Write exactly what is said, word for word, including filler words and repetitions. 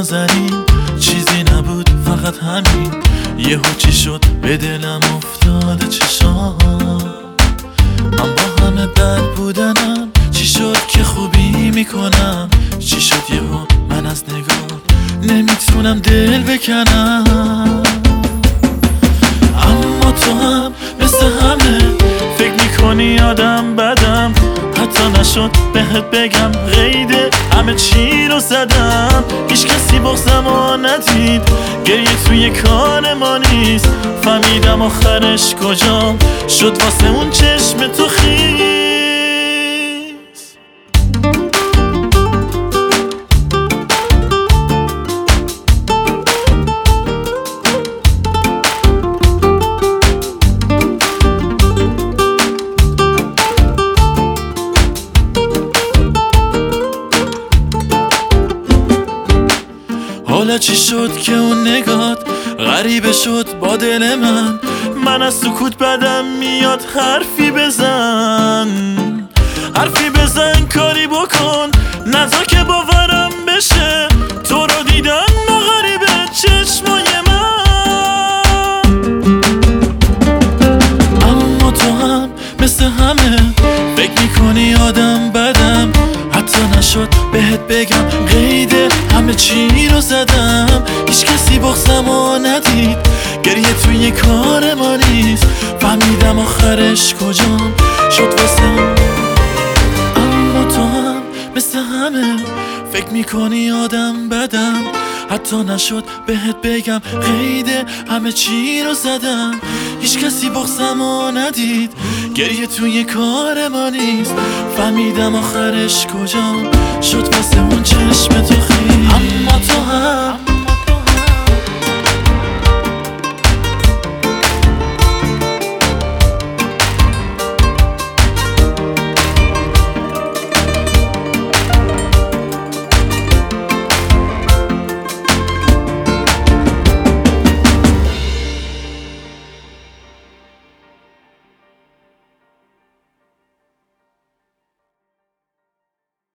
نازنین چیزی نبود فقط همین، یهو چی شد به دلم افتاده چشام. من با همه بد بودنم چی شد که خوبی میکنم، چی شد یهو من از نگاه نمیتونم دل بکنم. اما تو هم مثل همه فکر میکنی آدم بدم، حتی نشد بهت بگم قیده همه چی رو زدم. هیچ کسی بغضمو ندید، گریه توی کار ما نیست. فهمیدم آخرش کجام شد واسه اون چشم تو خیس. حالا چی شد که اون نگات غریبه شد با دل من؟ من از سکوت بدم میاد حرفی بزن، حرفی بزن کاری بکن نذار که باورم بشه. تو رو دیدن با غریبه چشمای من. اما تو هم مثل همه فکر میکنی آدم بدم، حتی نشد بهت بگم قیده همه چی رو زدم. هیچ کسی بغضمو ندید، گریه توی کار ما نیست. فهمیدم آخرش کجام شد واسه اون. اما تو هم مثل همه فکر میکنی آدم بدم، حتی نشد بهت بگم قیده همه چی رو زدم. هیچ کسی بغضمو ندید، گریه توی کار ما نیست. فهمیدم آخرش کجام شد واسه اون چشم تو خیس. اما تو هم